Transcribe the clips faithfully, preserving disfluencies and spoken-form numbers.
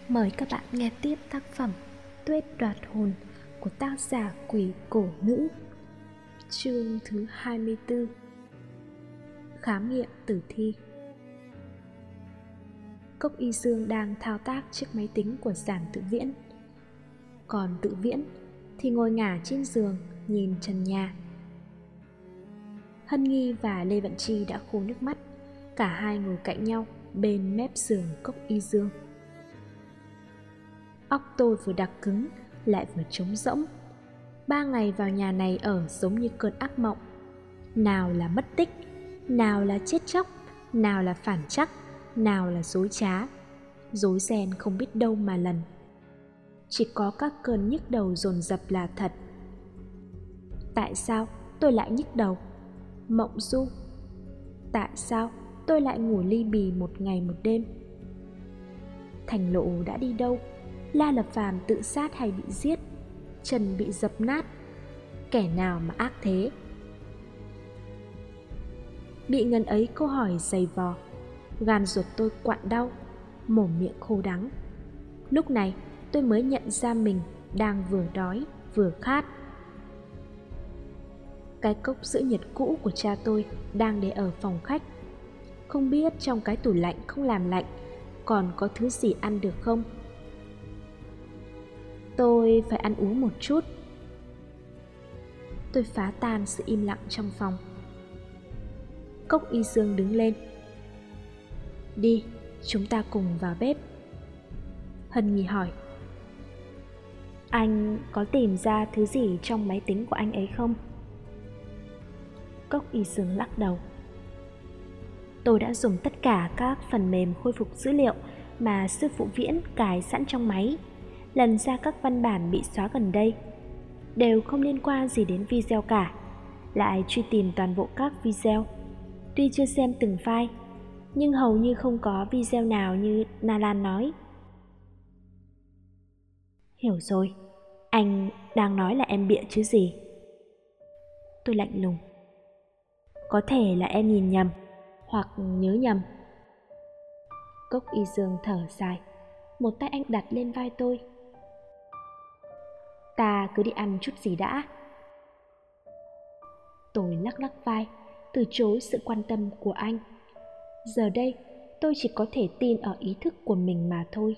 Mời các bạn nghe tiếp tác phẩm Tuyết đoạt hồn của tác giả Quỷ Cổ Nữ. Chương thứ hai mươi tư. Khám nghiệm tử thi. Cốc Y Dương đang thao tác chiếc máy tính của Giản Tự Viễn, còn Tự Viễn thì ngồi ngả trên giường nhìn trần nhà. Hân Nghi và Lê Vận Chi đã khô nước mắt, cả hai ngồi cạnh nhau bên mép giường Cốc Y Dương. Óc tôi vừa đặc cứng lại vừa trống rỗng. Ba ngày vào nhà này ở giống như cơn ác mộng. Nào là mất tích, nào là chết chóc, nào là phản trắc, nào là dối trá, rối ren không biết đâu mà lần. Chỉ có các cơn nhức đầu dồn dập là thật. Tại sao tôi lại nhức đầu? Mộng du. Tại sao tôi lại ngủ ly bì một ngày một đêm? Thành Lộ đã đi đâu? La Lập Phàm tự sát hay bị giết? Trần bị dập nát? Kẻ nào mà ác thế? Bị ngần ấy câu hỏi dày vò, gan ruột tôi quặn đau, mồm miệng khô đắng. Lúc này tôi mới nhận ra mình đang vừa đói vừa khát. Cái cốc sữa nhiệt cũ của cha tôi đang để ở phòng khách. Không biết trong cái tủ lạnh không làm lạnh còn có thứ gì ăn được không? Tôi phải ăn uống một chút. Tôi phá tan sự im lặng trong phòng. Cốc Y Dương đứng lên. Đi, chúng ta cùng vào bếp. Hân Nghi hỏi. Anh có tìm ra thứ gì trong máy tính của anh ấy không? Cốc Y Dương lắc đầu. Tôi đã dùng tất cả các phần mềm khôi phục dữ liệu mà sư phụ Viễn cài sẵn trong máy, lần ra các văn bản bị xóa gần đây, đều không liên quan gì đến video cả. Lại truy tìm toàn bộ các video. Tuy chưa xem từng file, nhưng hầu như không có video nào như Na Lan nói. Hiểu rồi, anh đang nói là em bịa chứ gì? Tôi lạnh lùng. Có thể là em nhìn nhầm, hoặc nhớ nhầm. Cốc Y Dương thở dài, một tay anh đặt lên vai tôi. Ta cứ đi ăn chút gì đã. Tôi lắc lắc vai, từ chối sự quan tâm của anh. Giờ đây tôi chỉ có thể tin ở ý thức của mình mà thôi.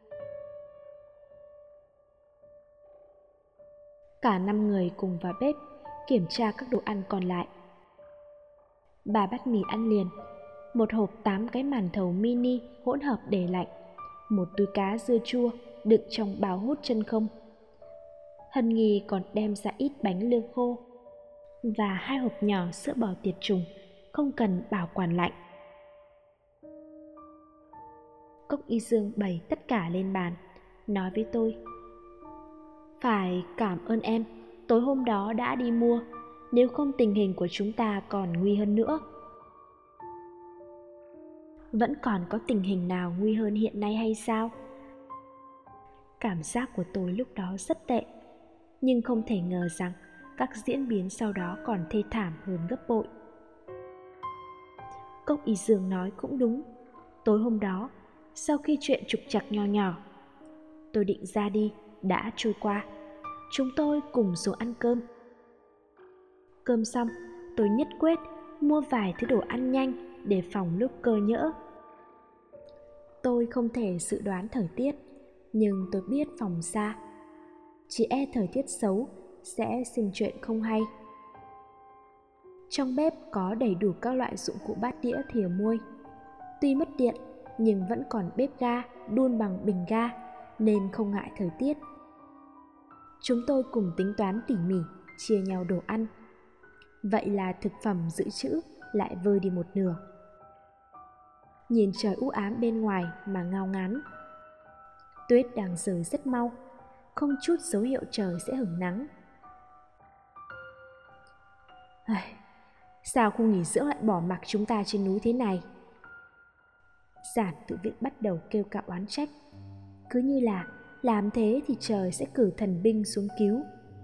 Cả năm người cùng vào bếp kiểm tra các đồ ăn còn lại. Ba bát mì ăn liền, một hộp tám cái màn thầu mini hỗn hợp để lạnh, một túi cá dưa chua đựng trong bao hút chân không. Hân Nghi còn đem ra ít bánh lương khô và hai hộp nhỏ sữa bò tiệt trùng, không cần bảo quản lạnh. Cốc Y Dương bày tất cả lên bàn, nói với tôi. Phải cảm ơn em, tối hôm đó đã đi mua, nếu không tình hình của chúng ta còn nguy hơn nữa. Vẫn còn có tình hình nào nguy hơn hiện nay hay sao? Cảm giác của tôi lúc đó rất tệ, nhưng không thể ngờ rằng các diễn biến sau đó còn thê thảm hơn gấp bội. Cốc Y Dương nói cũng đúng. Tối hôm đó, sau khi chuyện trục trặc nho nhỏ, tôi định ra đi đã trôi qua. Chúng tôi cùng xuống ăn cơm. Cơm xong, tôi nhất quyết mua vài thứ đồ ăn nhanh để phòng lúc cơ nhỡ. Tôi không thể dự đoán thời tiết, nhưng tôi biết phòng xa, chỉ e thời tiết xấu sẽ sinh chuyện không hay. Trong bếp có đầy đủ các loại dụng cụ bát đĩa thìa muôi. Tuy mất điện nhưng vẫn còn bếp ga đun bằng bình ga, nên không ngại thời tiết. Chúng tôi cùng tính toán tỉ mỉ, chia nhau đồ ăn. Vậy là thực phẩm dự trữ lại vơi đi một nửa. Nhìn trời u ám bên ngoài mà ngao ngán. Tuyết đang rơi rất mau, không chút dấu hiệu trời sẽ hửng nắng. Ai, sao khu nghỉ dưỡng lại bỏ mặc chúng ta trên núi thế này? Giản Tự Viễn bắt đầu kêu cạo oán trách. Cứ như là làm thế thì trời sẽ cử thần binh xuống cứu.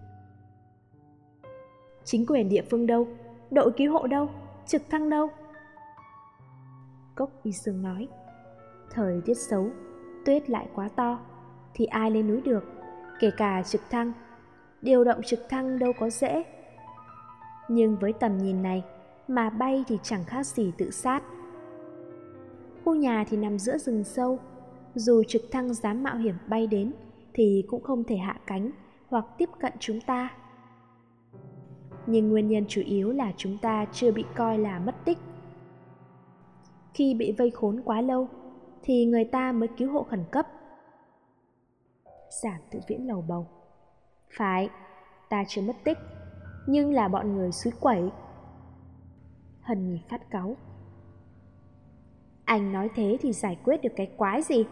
Chính quyền địa phương đâu? Đội cứu hộ đâu? Trực thăng đâu? Cốc Y Dương nói. Thời tiết xấu, tuyết lại quá to, thì ai lên núi được, kể cả trực thăng. Điều động trực thăng đâu có dễ. Nhưng với tầm nhìn này, mà bay thì chẳng khác gì tự sát. Khu nhà thì nằm giữa rừng sâu, dù trực thăng dám mạo hiểm bay đến thì cũng không thể hạ cánh hoặc tiếp cận chúng ta. Nhưng nguyên nhân chủ yếu là chúng ta chưa bị coi là mất tích. Khi bị vây khốn quá lâu thì người ta mới cứu hộ khẩn cấp. Giản Tự Viễn lầu bầu. Phải, ta chưa mất tích, nhưng là bọn người xúi quẩy. Hân Nhi phát cáu. Anh nói thế thì giải quyết được cái quái gì?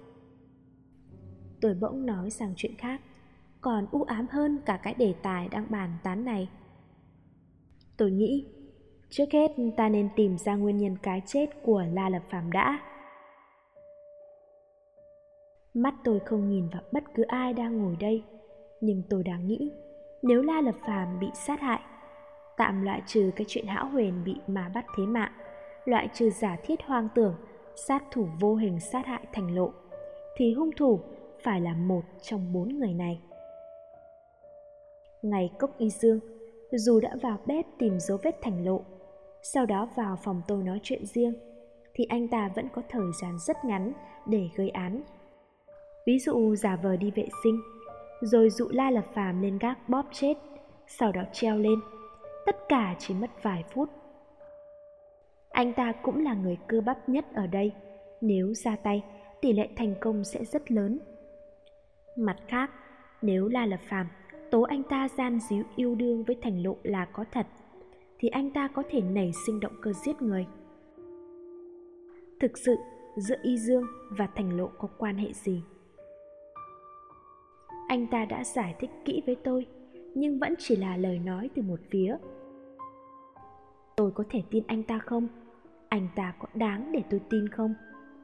Tôi bỗng nói sang chuyện khác, còn u ám hơn cả cái đề tài đang bàn tán này. Tôi nghĩ, trước hết ta nên tìm ra nguyên nhân cái chết của La Lập Phàm đã. Mắt tôi không nhìn vào bất cứ ai đang ngồi đây, nhưng tôi đang nghĩ, nếu La Lập Phàm bị sát hại, tạm loại trừ cái chuyện hão huyền bị mà bắt thế mạng, loại trừ giả thiết hoang tưởng sát thủ vô hình sát hại Thành Lộ, thì hung thủ phải là một trong bốn người này. Ngày Cốc Y Dương, dù đã vào bếp tìm dấu vết Thành Lộ, sau đó vào phòng tôi nói chuyện riêng, thì anh ta vẫn có thời gian rất ngắn để gây án. Ví dụ giả vờ đi vệ sinh, rồi dụ La Lập Phàm lên gác bóp chết, sau đó treo lên. Tất cả chỉ mất vài phút. Anh ta cũng là người cơ bắp nhất ở đây, nếu ra tay, tỷ lệ thành công sẽ rất lớn. Mặt khác, nếu La Lập Phàm tố anh ta gian díu yêu đương với Thành Lộ là có thật, thì anh ta có thể nảy sinh động cơ giết người. Thực sự, giữa Y Dương và Thành Lộ có quan hệ gì? Anh ta đã giải thích kỹ với tôi, nhưng vẫn chỉ là lời nói từ một phía. Tôi có thể tin anh ta không? Anh ta có đáng để tôi tin không?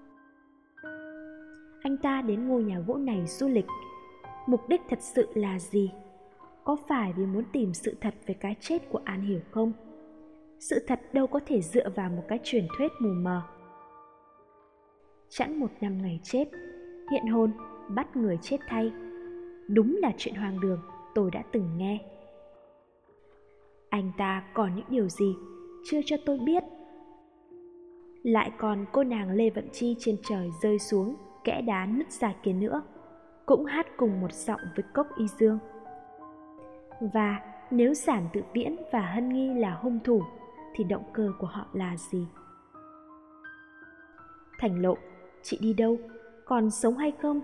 Anh ta đến ngôi nhà gỗ này du lịch, mục đích thật sự là gì? Có phải vì muốn tìm sự thật về cái chết của An Hiểu không? Sự thật đâu có thể dựa vào một cái truyền thuyết mù mờ. Chẳng một năm ngày chết, hiện hồn, bắt người chết thay. Đúng là chuyện hoang đường tôi đã từng nghe. Anh ta còn những điều gì chưa cho tôi biết? Lại còn cô nàng Lê Vận Chi trên trời rơi xuống kẽ đá nứt ra kia nữa, cũng hát cùng một giọng với Cốc Y Dương. Và nếu Giản Tự Viễn và Hân Nghi là hung thủ, thì động cơ của họ là gì? Thành Lộ, chị đi đâu? Còn sống hay không?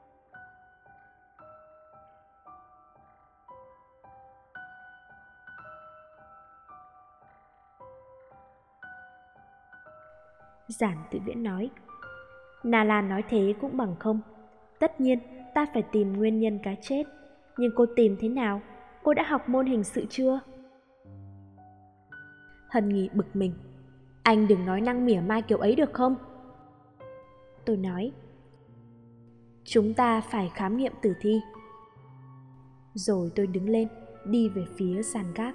Giản Tự Viễn nói, Na Lan nói thế cũng bằng không. Tất nhiên ta phải tìm nguyên nhân cái chết, nhưng cô tìm thế nào? Cô đã học môn hình sự chưa? Hân Nghi bực mình, anh đừng nói năng mỉa mai kiểu ấy được không? Tôi nói, chúng ta phải khám nghiệm tử thi. Rồi tôi đứng lên, đi về phía sàn gác.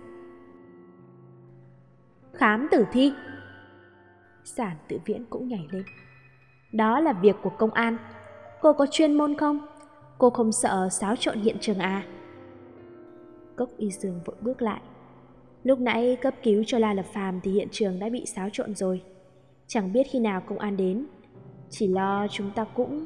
Khám tử thi? Giản Tự Viễn cũng nhảy lên. Đó là việc của công an. Cô có chuyên môn không? Cô không sợ xáo trộn hiện trường à? Cốc Y Dương vội bước lại. Lúc nãy cấp cứu cho La Lập Phàm thì hiện trường đã bị xáo trộn rồi. Chẳng biết khi nào công an đến. Chỉ lo chúng ta cũng...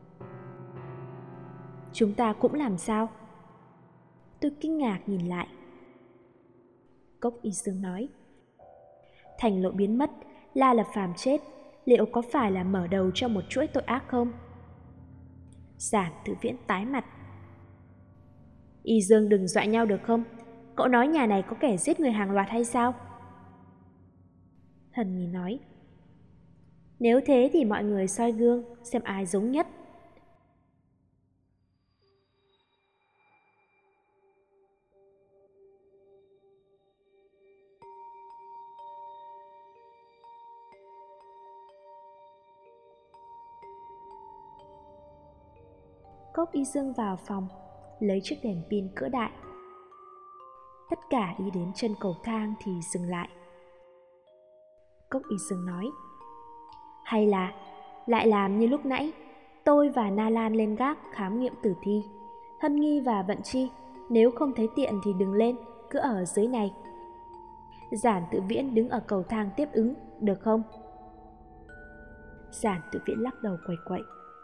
Chúng ta cũng làm sao? Tôi kinh ngạc nhìn lại. Cốc Y Dương nói, Thành Lộ biến mất, La Lập Phàm chết, liệu có phải là mở đầu cho một chuỗi tội ác không? Giản Tự Viễn tái mặt. Y Dương đừng dọa nhau được không? Cậu nói nhà này có kẻ giết người hàng loạt hay sao? Hân Nhi nói, nếu thế thì mọi người soi gương xem ai giống nhất. Cốc Y Dương vào phòng, lấy chiếc đèn pin cỡ đại. Tất cả đi đến chân cầu thang thì dừng lại. Cốc Y Dương nói, hay là lại làm như lúc nãy, Tôi và Na Lan lên gác khám nghiệm tử thi. Hân Nghi và Vận Chi, nếu không thấy tiện thì đừng lên, cứ ở dưới này. Giản Tự Viễn đứng ở cầu thang tiếp ứng, được không? Giản Tự Viễn lắc đầu quẩy quậy.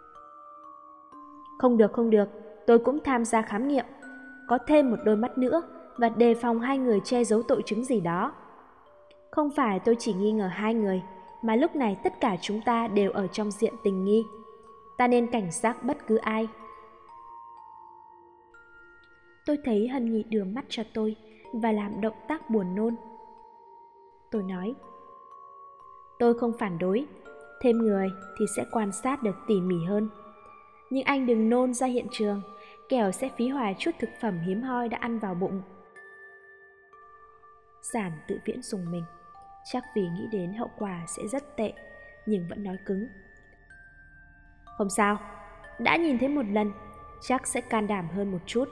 Không được, không được, tôi cũng tham gia khám nghiệm. Có thêm một đôi mắt nữa và đề phòng hai người che giấu tội chứng gì đó. Không phải tôi chỉ nghi ngờ hai người, mà lúc này tất cả chúng ta đều ở trong diện tình nghi. Ta nên cảnh giác bất cứ ai. Tôi thấy Hân Nghi đưa mắt cho tôi và làm động tác buồn nôn. Tôi nói, tôi không phản đối, thêm người thì sẽ quan sát được tỉ mỉ hơn. Nhưng anh đừng nôn ra hiện trường, kẻo sẽ phí hoài chút thực phẩm hiếm hoi đã ăn vào bụng. Giản Tự Viễn rùng mình, chắc vì nghĩ đến hậu quả sẽ rất tệ, nhưng vẫn nói cứng. Không sao, đã nhìn thấy một lần, chắc sẽ can đảm hơn một chút.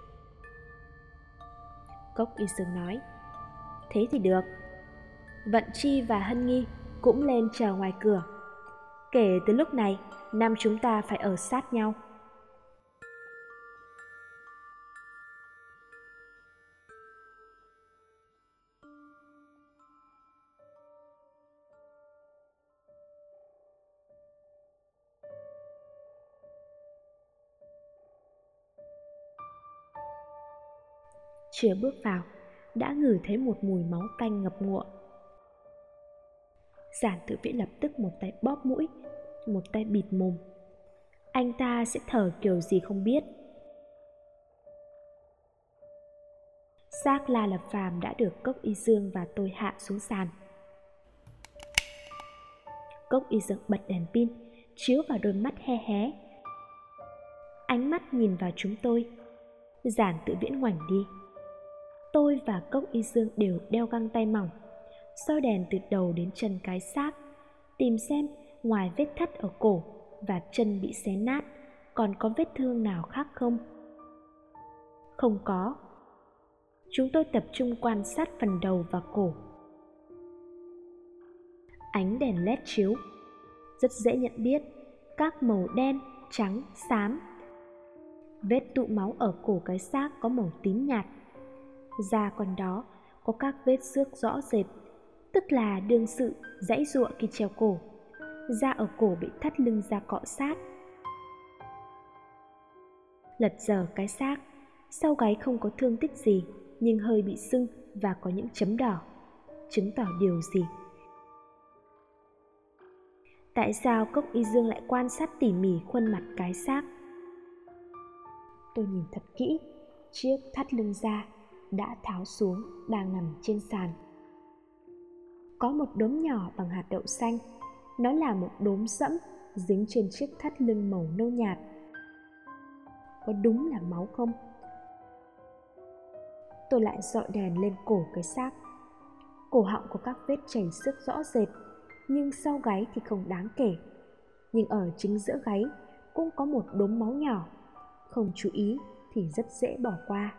Cốc Y Dương nói, thế thì được. Vận Chi và Hân Nghi cũng lên chờ ngoài cửa. Kể từ lúc này, năm chúng ta phải ở sát nhau. Chưa bước vào, đã ngửi thấy một mùi máu tanh ngập ngụa. Giản Tự Viễn lập tức một tay bóp mũi, một tay bịt mồm. Anh ta sẽ thở kiểu gì không biết. Xác La Lập Phàm đã được Cốc Y Dương và tôi hạ xuống sàn. Cốc Y Dương bật đèn pin, chiếu vào đôi mắt he hé. Ánh mắt nhìn vào chúng tôi. Giản Tự Viễn ngoảnh đi. Tôi và Cốc Y Dương đều đeo găng tay mỏng, soi đèn từ đầu đến chân cái xác, tìm xem ngoài vết thắt ở cổ và chân bị xé nát, còn có vết thương nào khác không? Không có. Chúng tôi tập trung quan sát phần đầu và cổ. Ánh đèn led chiếu, rất dễ nhận biết các màu đen, trắng, xám. Vết tụ máu ở cổ cái xác có màu tím nhạt. Da quanh đó có các vết xước rõ rệt, tức là đương sự giãy giụa khi treo cổ. Da ở cổ bị thắt lưng da cọ sát. Lật dở cái xác, sau gáy không có thương tích gì, nhưng hơi bị sưng và có những chấm đỏ, chứng tỏ điều gì? Tại sao Cốc Y Dương lại quan sát tỉ mỉ khuôn mặt cái xác? Tôi nhìn thật kỹ, chiếc thắt lưng da đã tháo xuống đang nằm trên sàn. Có một đốm nhỏ bằng hạt đậu xanh, nó là một đốm sẫm dính trên chiếc thắt lưng màu nâu nhạt. Có đúng là máu không? Tôi lại dọi đèn lên cổ cái xác. Cổ họng có các vết chảy xước rõ rệt, nhưng sau gáy thì không đáng kể. Nhưng ở chính giữa gáy cũng có một đốm máu nhỏ, không chú ý thì rất dễ bỏ qua.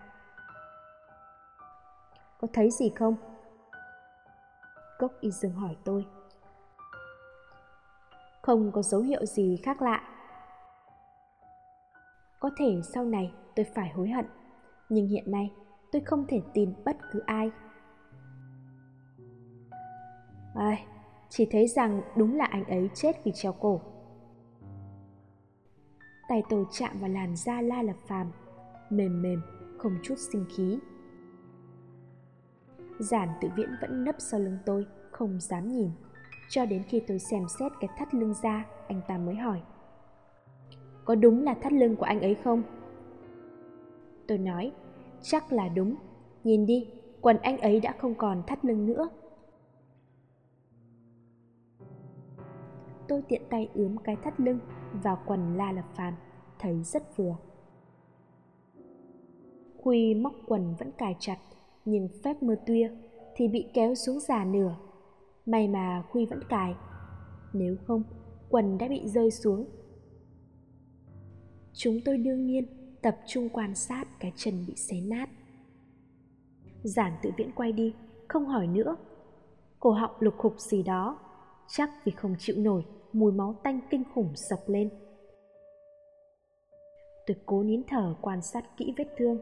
Có thấy gì không? Cốc Y Dương hỏi tôi. Không có dấu hiệu gì khác lạ. Có thể sau này tôi phải hối hận, nhưng hiện nay tôi không thể tin bất cứ ai. Ai, chỉ thấy rằng đúng là anh ấy chết vì treo cổ. Tay tôi chạm vào làn da La Lập Phàm, mềm mềm, không chút sinh khí. Giản Tự Viễn vẫn nấp sau lưng tôi, không dám nhìn. Cho đến khi tôi xem xét cái thắt lưng da, anh ta mới hỏi. Có đúng là thắt lưng của anh ấy không? Tôi nói, chắc là đúng. Nhìn đi, quần anh ấy đã không còn thắt lưng nữa. Tôi tiện tay ướm cái thắt lưng vào quần La Lập Phàm, thấy rất vừa. Khuy móc quần vẫn cài chặt, nhưng phép mơ tuya thì bị kéo xuống già nửa. May mà Khuy vẫn cài, nếu không quần đã bị rơi xuống. Chúng tôi đương nhiên tập trung quan sát cái chân bị xé nát. Giản Tự Viễn quay đi, không hỏi nữa. Cổ họng lục khục gì đó, chắc vì không chịu nổi mùi máu tanh kinh khủng sộc lên. Tôi cố nín thở quan sát kỹ vết thương.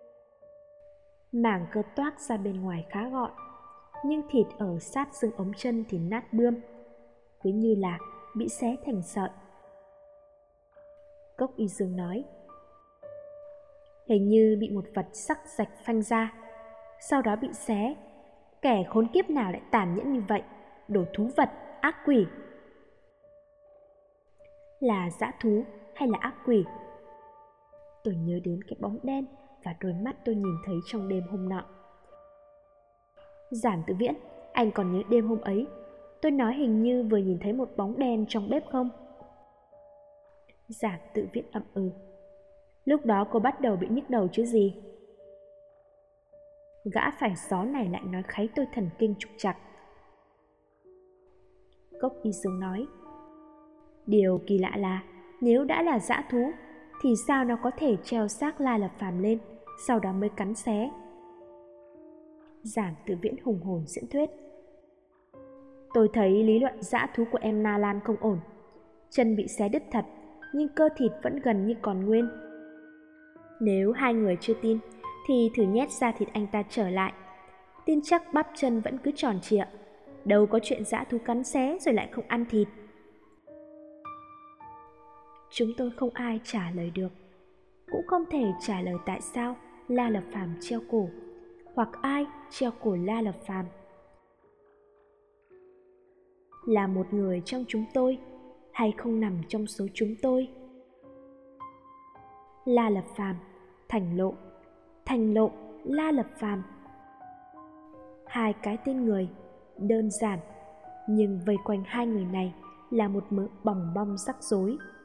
Mảng cơ toác ra bên ngoài khá gọn, nhưng thịt ở sát xương ống chân thì nát bươm, cứ như là bị xé thành sợi. Cốc Y Dương nói, hình như bị một vật sắc rạch phanh ra, sau đó bị xé. Kẻ khốn kiếp nào lại tàn nhẫn như vậy, đồ thú vật, ác quỷ. Là dã thú hay là ác quỷ? Tôi nhớ đến cái bóng đen và đôi mắt tôi nhìn thấy trong đêm hôm nọ. Giản Tự Viễn, anh còn nhớ đêm hôm ấy tôi nói hình như vừa nhìn thấy một bóng đen trong bếp không? Giản Tự Viễn ậm ừ. Lúc đó cô bắt đầu bị nhức đầu chứ gì? Gã phải gió này lại nói kháy tôi thần kinh trục trặc. Cốc Y Dương nói, điều kỳ lạ là nếu đã là dã thú thì sao nó có thể treo xác La Lập Phàm lên, sau đó mới cắn xé? Giản Tự Viễn hùng hồn diễn thuyết, tôi thấy lý luận dã thú của em Na Lan không ổn. Chân bị xé đứt thật, nhưng cơ thịt vẫn gần như còn nguyên. Nếu hai người chưa tin thì thử nhét da thịt anh ta trở lại, tin chắc bắp chân vẫn cứ tròn trịa. Đâu có chuyện dã thú cắn xé rồi lại không ăn thịt. Chúng tôi không ai trả lời được, cũng không thể trả lời tại sao La Lập Phàm treo cổ, hoặc ai treo cổ La Lập Phàm. Là một người trong chúng tôi hay không nằm trong số chúng tôi? La Lập Phàm, Thành Lộ, Thành Lộ, La Lập Phàm. Hai cái tên người đơn giản, nhưng vây quanh hai người này là một mớ bòng bong rắc rối.